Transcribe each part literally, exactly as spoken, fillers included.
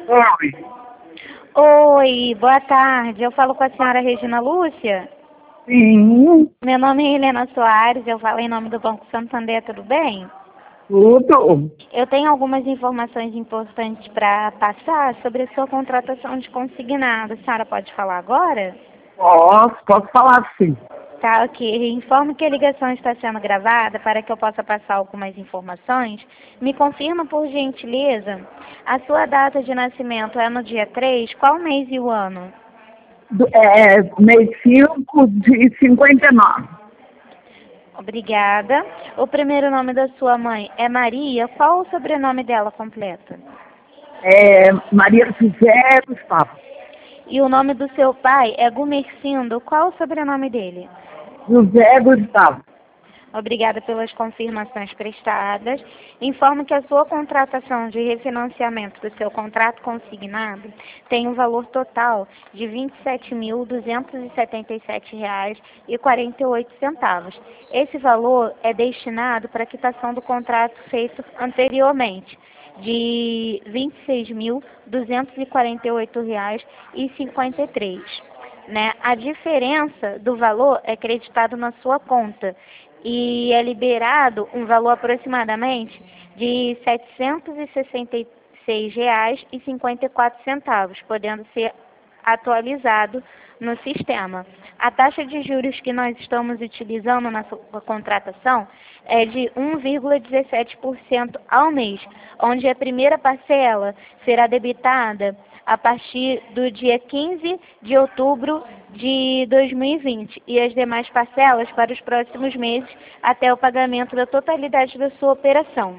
Oi. Oi, boa tarde. Eu falo com a senhora Regina Lúcia. Sim, Meu nome é Helena Soares, eu falo em nome do Banco Santander, tudo bem? tudo. Eu tenho algumas informações importantes para passar sobre a sua contratação de consignado. A senhora pode falar agora? Posso, posso falar sim. Tá, ok. Informo que a ligação está sendo gravada para que eu possa passar algumas informações. Me confirma, por gentileza, a sua data de nascimento é no dia três? Qual mês e o ano? Do- É, mês cinco de cinquenta e nove. Obrigada. O primeiro nome da sua mãe é Maria. Qual o sobrenome dela completo? É, Maria José Gustavo. E o nome do seu pai é Gumercindo. Qual o sobrenome dele? José Gustavo. Obrigada pelas confirmações prestadas. Informo que a sua contratação de refinanciamento do seu contrato consignado tem um valor total de vinte e sete mil duzentos e setenta e sete reais e quarenta e oito centavos. Esse valor é destinado para a quitação do contrato feito anteriormente, de vinte e seis mil duzentos e quarenta e oito reais e cinquenta e três. Né? A diferença do valor é creditado na sua conta e é liberado um valor aproximadamente de setecentos e sessenta e seis reais e cinquenta e quatro centavos, podendo ser atualizado no sistema. A taxa de juros que nós estamos utilizando na sua contratação é de um vírgula dezessete por cento ao mês, onde a primeira parcela será debitada a partir do dia quinze de outubro de dois mil e vinte e as demais parcelas para os próximos meses até o pagamento da totalidade da sua operação.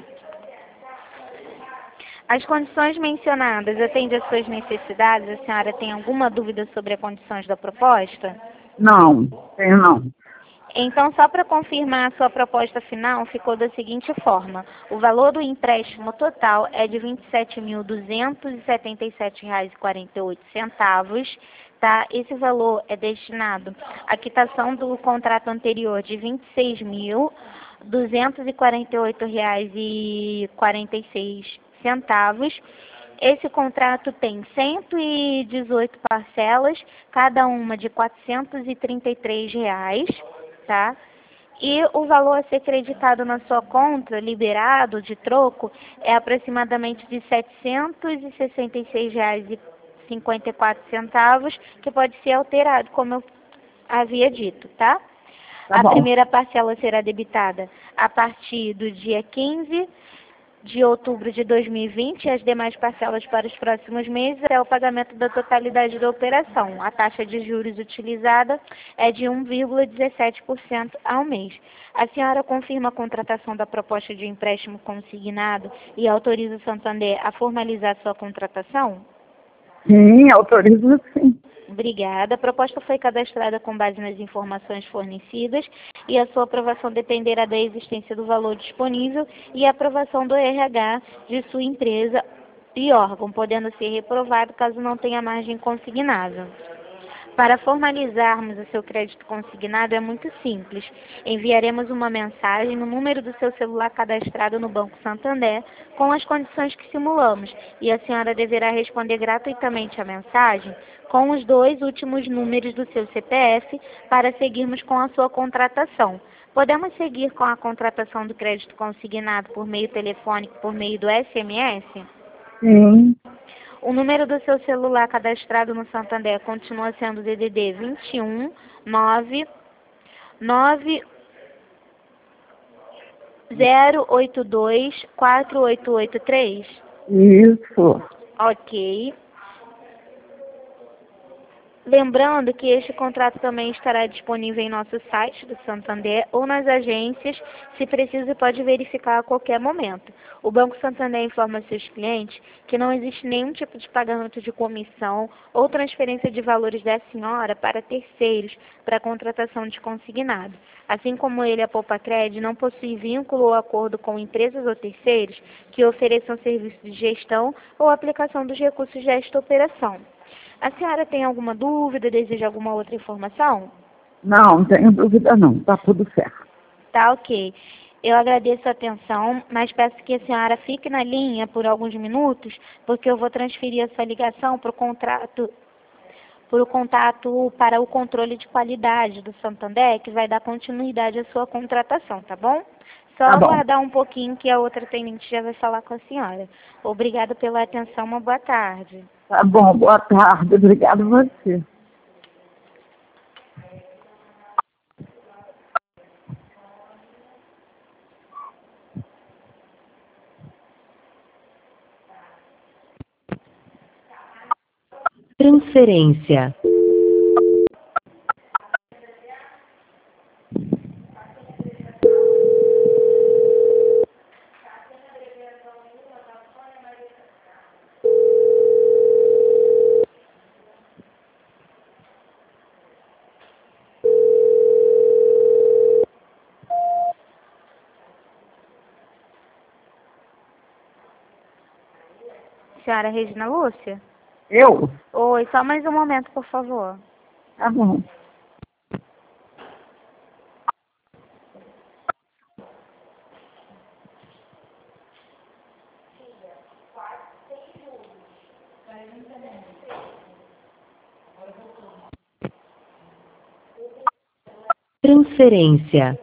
As condições mencionadas atendem às suas necessidades? A senhora tem alguma dúvida sobre as condições da proposta? Não, tenho não. Então, só para confirmar, a sua proposta final ficou da seguinte forma: o valor do empréstimo total é de vinte e sete mil duzentos e setenta e sete reais e quarenta e oito centavos, tá? Esse valor é destinado à quitação do contrato anterior de vinte e seis mil duzentos e quarenta e oito reais e quarenta e seis centavos. Esse contrato tem cento e dezoito parcelas, cada uma de quatrocentos e trinta e três reais. Tá? E o valor a ser creditado na sua conta, liberado de troco, é aproximadamente de setecentos e sessenta e seis reais e cinquenta e quatro centavos, que pode ser alterado, como eu havia dito, tá? Tá A bom. primeira parcela será debitada a partir do dia quinze de outubro de dois mil e vinte e as demais parcelas para os próximos meses é o pagamento da totalidade da operação. A taxa de juros utilizada é de um vírgula dezessete por cento ao mês. A senhora confirma a contratação da proposta de empréstimo consignado e autoriza o Santander a formalizar sua contratação? Sim, autorizo sim. Obrigada. A proposta foi cadastrada com base nas informações fornecidas e a sua aprovação dependerá da existência do valor disponível e a aprovação do R H de sua empresa e órgão, podendo ser reprovado caso não tenha margem consignável. Para formalizarmos o seu crédito consignado é muito simples. Enviaremos uma mensagem no número do seu celular cadastrado no Banco Santander com as condições que simulamos e a senhora deverá responder gratuitamente a mensagem com os dois últimos números do seu C P F para seguirmos com a sua contratação. Podemos seguir com a contratação do crédito consignado por meio telefônico, por meio do S M S? Sim, O número do seu celular cadastrado no Santander continua sendo o D D D vinte e um nove nove zero oito dois quatro oito oito três? isso. Ok. Lembrando que este contrato também estará disponível em nosso site do Santander ou nas agências, se preciso pode verificar a qualquer momento. O Banco Santander informa seus clientes que não existe nenhum tipo de pagamento de comissão ou transferência de valores da senhora para terceiros para a contratação de consignado. Assim como ele, a Poupacred, não possui vínculo ou acordo com empresas ou terceiros que ofereçam serviços de gestão ou aplicação dos recursos desta operação. A senhora tem alguma dúvida, deseja alguma outra informação? Não, não tenho dúvida não, tá tudo certo. Tá, ok. Eu agradeço a atenção, mas peço que a senhora fique na linha por alguns minutos, porque eu vou transferir a sua ligação para o contrato, para o contato para o controle de qualidade do Santander, que vai dar continuidade à sua contratação, tá bom? Só Tá bom. aguardar um pouquinho que a outra atendente já vai falar com a senhora. Obrigada pela atenção, uma boa tarde. Tá bom, boa tarde. Obrigada a você. Transferência. Senhora Regina Lúcia? Eu? Oi, só mais um momento, por favor. Tá bom. Transferência.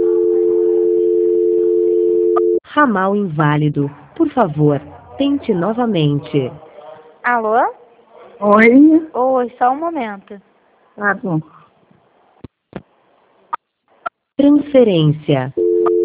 Ramal inválido. Por favor, tente novamente. Alô? Oi? Oi, só um momento. Tá bom. Transferência.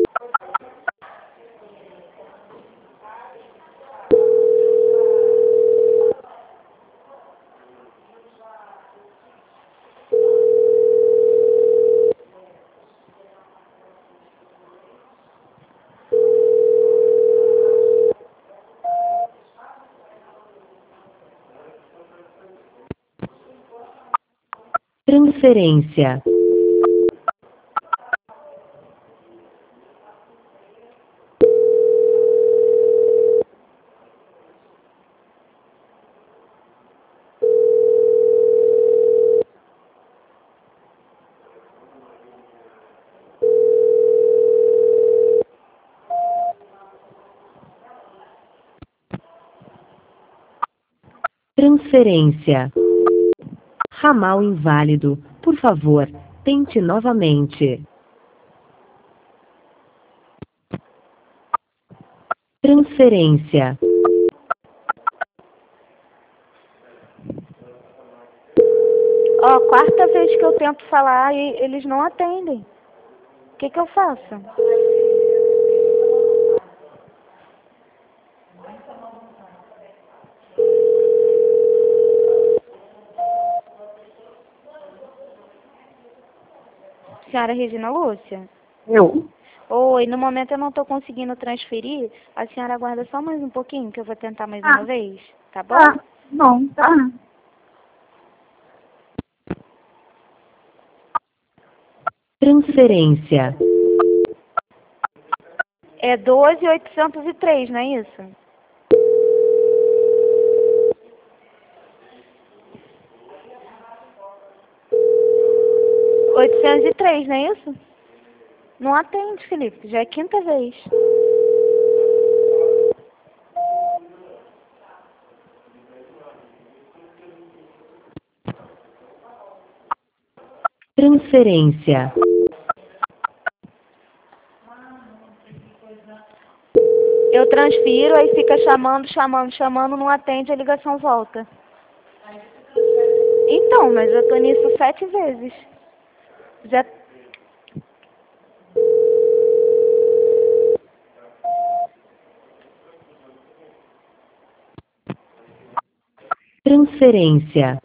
Transferência. Transferência. Ramal inválido. Por favor, tente novamente. Transferência. Ó, quarta vez que eu tento falar e eles não atendem. O que que eu faço? Senhora Regina Lúcia? Eu? Oi, no momento eu não estou conseguindo transferir. A senhora aguarda só mais um pouquinho que eu vou tentar mais Ah, uma vez, tá bom? tá. Bom, tá. Transferência. É doze mil oitocentos e três, não é isso? oitocentos e três, não é isso? Não atende, Felipe. Já é quinta vez. Transferência. Eu transfiro, aí fica chamando, chamando, chamando, não atende, a ligação volta. Então, mas eu tô nisso sete vezes. Já... Transferência.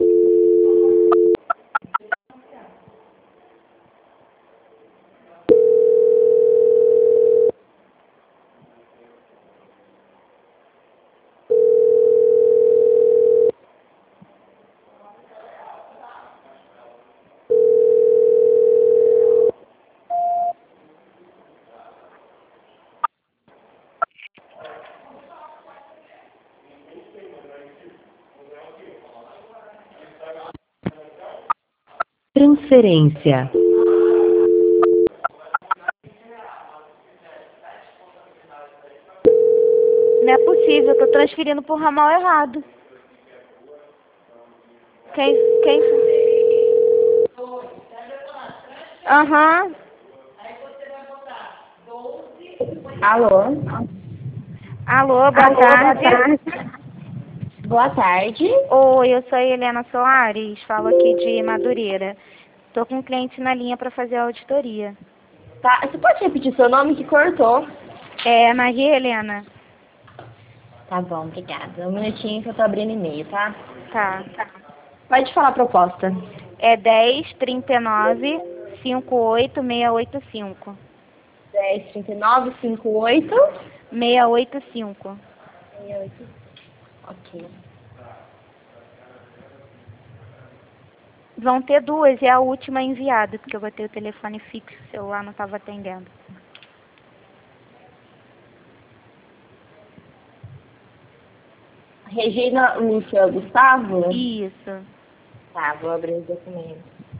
Transferência. transferindo por ramal errado. Quem? Quem? Aham. Alô? Alô, boa Alô, tarde. boa tarde. Boa tarde. Oi, eu sou a Helena Soares, falo aqui de Madureira. Tô com um cliente na linha para fazer a auditoria. Tá, você pode repetir seu nome que cortou? É Maria Helena. Tá bom, obrigada. Um minutinho que eu tô abrindo e-mail, tá? Tá. Pode falar a proposta. É dez, trinta e nove, cinquenta e oito, seiscentos e oitenta e cinco. dez, trinta e nove, cinquenta e oito. seiscentos e oitenta e cinco. sessenta e oito. Ok. Vão ter duas, e é a última enviada, porque eu botei o telefone fixo, o celular não estava atendendo. Regina Lúcia Gustavo? Isso. Tá, vou abrir os documentos.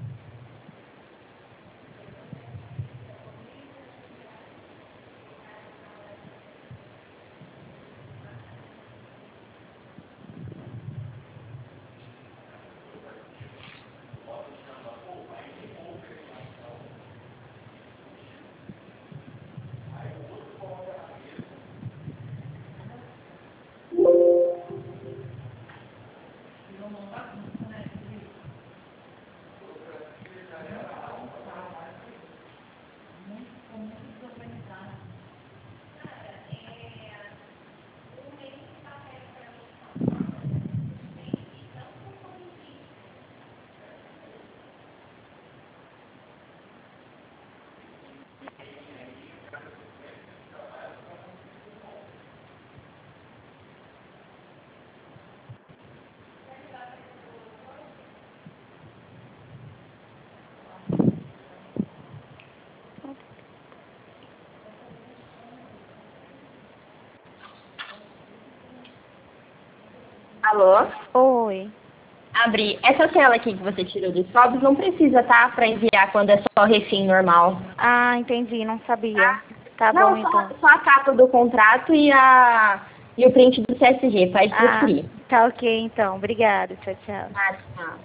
Alô? Oi. Abri. Essa tela aqui que você tirou dos fotos não precisa, tá? Pra enviar quando é só refim normal. Ah, entendi, não sabia. Tá? Tá Não, bom, só, então. só a capa do contrato e, a, e o print do C S G. Pode Ah, transferir. tá ok, então. Obrigada. Tchau, tchau. Ah, tá.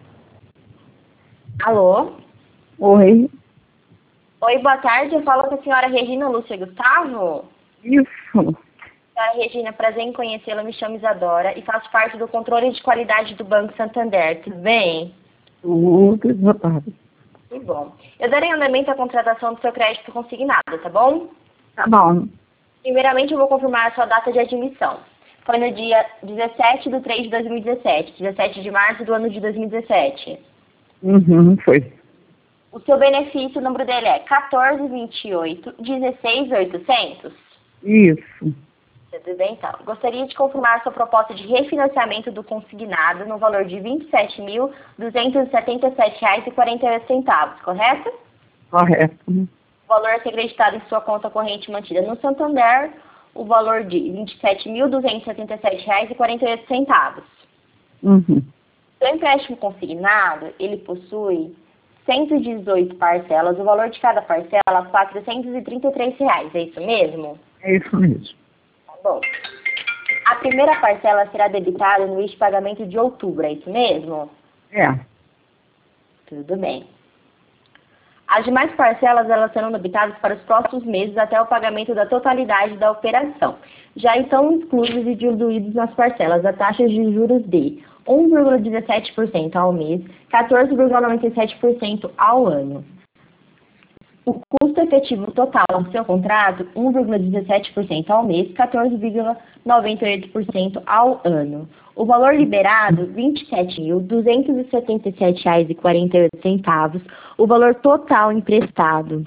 Alô? Oi, Oi, boa tarde. Eu falo com a senhora Regina Lúcia Gustavo. isso. Senhora Regina, prazer em conhecê-la. Me chamo Isadora e faço parte do controle de qualidade do Banco Santander. Tudo bem? Tudo, boa tarde. Que bom. Eu darei andamento à contratação do seu crédito consignado, tá bom? Tá bom. Primeiramente, eu vou confirmar a sua data de admissão. Foi no dia dezessete de três de dois mil e dezessete, dezessete de março do ano de dois mil e dezessete. Uhum, foi. O seu benefício, o número dele é quatorze, vinte e oito, dezesseis, oitocentos. Isso. Tudo bem, então. Gostaria de confirmar a sua proposta de refinanciamento do consignado no valor de vinte e sete mil, duzentos e setenta e sete reais e quarenta e oito centavos, correto? Correto. O valor a ser acreditado em sua conta corrente mantida no Santander, o valor de vinte e sete mil, duzentos e setenta e sete reais e quarenta e oito centavos. Uhum. O empréstimo consignado, ele possui cento e dezoito parcelas, o valor de cada parcela quatrocentos e trinta e três reais, é isso mesmo? É isso mesmo. Tá bom. A primeira parcela será debitada no mês de pagamento de outubro, é isso mesmo? É. Tudo bem. As demais parcelas elas serão debitadas para os próximos meses até o pagamento da totalidade da operação. Já estão inclusos e diluídos nas parcelas a taxas de juros de um vírgula dezessete por cento ao mês, quatorze vírgula noventa e sete por cento ao ano. O custo efetivo total do seu contrato, um vírgula dezessete por cento ao mês, quatorze vírgula noventa e oito por cento ao ano. O valor liberado, vinte e sete mil, duzentos e setenta e sete reais e quarenta e oito centavos. O valor total emprestado,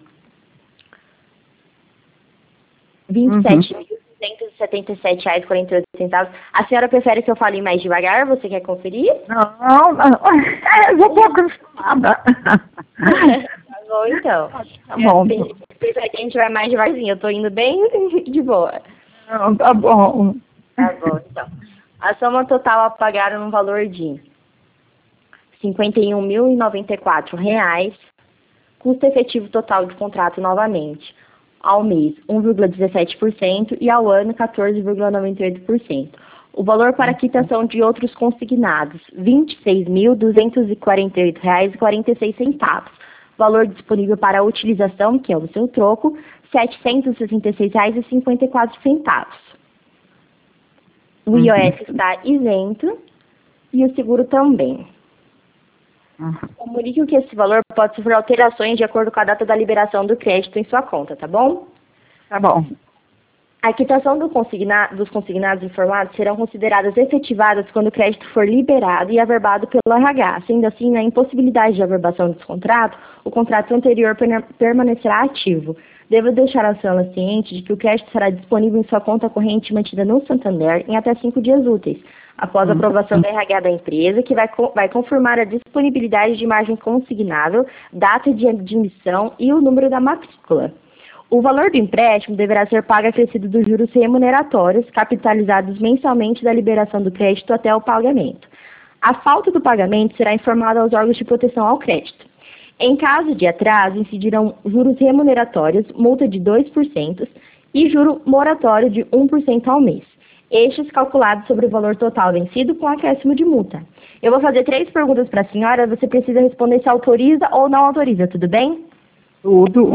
vinte e sete mil, duzentos e setenta e sete reais e quarenta e oito centavos. A senhora prefere que eu fale mais devagar? Você quer conferir? Não, não. É, eu já estou acostumada. Tá bom, então. Tá bom. Prefere que a gente vai mais devagarzinho. Eu tô indo bem de boa. Não, tá bom. Tá bom, então. A soma total a pagar é um valor de cinquenta e um mil e noventa e quatro reais. Custo efetivo total de contrato novamente, ao mês um vírgula dezessete por cento e ao ano quatorze vírgula noventa e oito por cento. O valor para quitação de outros consignados, vinte e seis mil duzentos e quarenta e oito reais e quarenta e seis centavos. Valor disponível para utilização, que é o seu troco, setecentos e sessenta e seis reais e cinquenta e quatro centavos. O I O S está isento e o seguro também. Comunique que esse valor pode sofrer alterações de acordo com a data da liberação do crédito em sua conta, tá bom? Tá bom. A quitação do consigna dos consignados informados serão consideradas efetivadas quando o crédito for liberado e averbado pelo R H. Sendo assim, na impossibilidade de averbação desse contrato, o contrato anterior permanecerá ativo. Devo deixar a senhora ciente de que o crédito será disponível em sua conta corrente mantida no Santander em até cinco dias úteis, após a aprovação do R H da empresa, que vai, co vai confirmar a disponibilidade de margem consignável, data de admissão e o número da matrícula. O valor do empréstimo deverá ser pago acrescido dos juros remuneratórios, capitalizados mensalmente da liberação do crédito até o pagamento. A falta do pagamento será informada aos órgãos de proteção ao crédito. Em caso de atraso, incidirão juros remuneratórios, multa de dois por cento e juro moratório de um por cento ao mês. Estes calculados sobre o valor total vencido com acréscimo de multa. Eu vou fazer três perguntas para a senhora, você precisa responder se autoriza ou não autoriza, tudo bem? Tudo.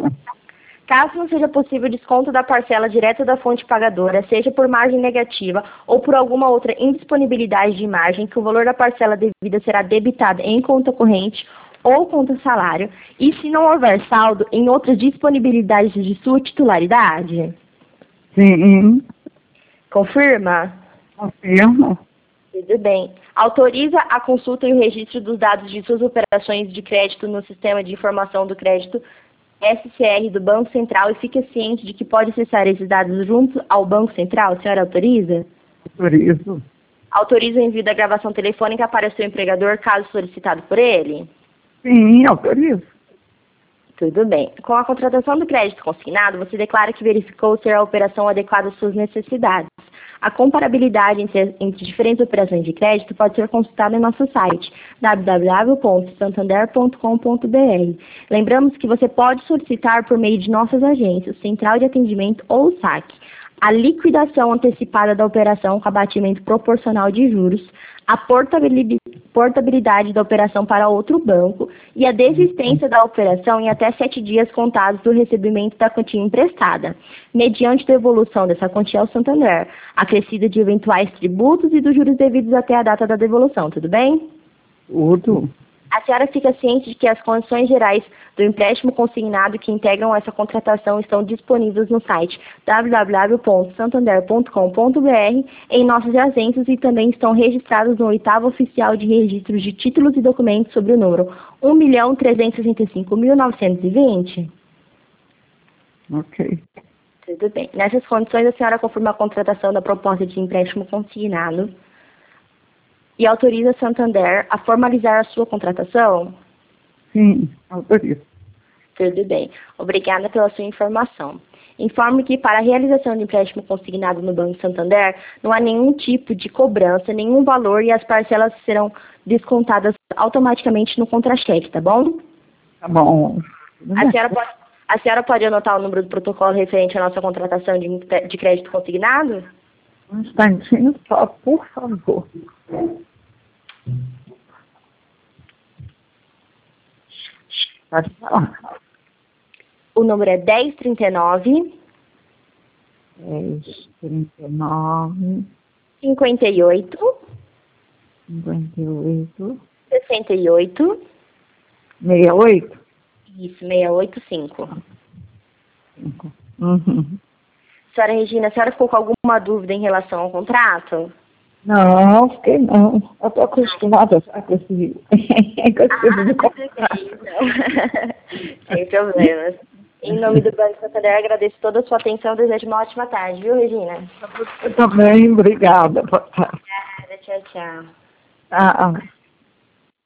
Caso não seja possível desconto da parcela direta da fonte pagadora, seja por margem negativa ou por alguma outra indisponibilidade de margem, que o valor da parcela devida será debitado em conta corrente ou conta salário, e se não houver saldo em outras disponibilidades de sua titularidade? Sim. Confirma? Confirmo. Tudo bem. Autoriza a consulta e o registro dos dados de suas operações de crédito no Sistema de Informação do Crédito S C R do Banco Central e fica ciente de que pode acessar esses dados junto ao Banco Central? A senhora autoriza? Autorizo. Autoriza o envio da gravação telefônica para seu empregador, caso solicitado por ele? Sim, autorizo. Tudo bem. Com a contratação do crédito consignado, você declara que verificou ser a operação adequada às suas necessidades. A comparabilidade entre, entre diferentes operações de crédito pode ser consultada em nosso site, w w w ponto santander ponto com ponto b r. Lembramos que você pode solicitar por meio de nossas agências, Central de Atendimento ou S A C, a liquidação antecipada da operação com abatimento proporcional de juros, a portabilidade da operação para outro banco e a desistência da operação em até sete dias contados do recebimento da quantia emprestada, mediante devolução dessa quantia ao Santander, acrescida de eventuais tributos e dos juros devidos até a data da devolução, tudo bem? Tudo. A senhora fica ciente de que as condições gerais do empréstimo consignado que integram essa contratação estão disponíveis no site w w w ponto santander ponto com ponto b r, em nossas agências, e também estão registrados no oitavo oficial de registros de títulos e documentos sobre o número um milhão trezentos e sessenta e cinco mil novecentos e vinte? Ok. Tudo bem. Nessas condições, a senhora confirma a contratação da proposta de empréstimo consignado e autoriza a Santander a formalizar a sua contratação? Sim, autorizo. Tudo bem. Obrigada pela sua informação. Informo que para a realização de empréstimo consignado no Banco Santander, não há nenhum tipo de cobrança, nenhum valor, e as parcelas serão descontadas automaticamente no contra-cheque, tá bom? Tá bom. A senhora pode, a senhora pode anotar o número do protocolo referente à nossa contratação de, de crédito consignado? Um instantinho só, por favor. Pode falar. O número é dez trinta e nove, dez, trinta e nove, cinquenta e oito, cinquenta e oito, sessenta e oito, sessenta e oito? isso, seiscentos e oitenta e cinco. cinco. Uhum. Senhora Regina, a senhora ficou com alguma dúvida em relação ao contrato? Não, fiquei não. Eu estou acostumada já com esse, com esse tipo de contrato. Sem problemas. Em nome do Banco Santander, agradeço toda a sua atenção e desejo uma ótima tarde, viu, Regina? Eu também, obrigada. Obrigada, tchau, tchau. Ah, ah.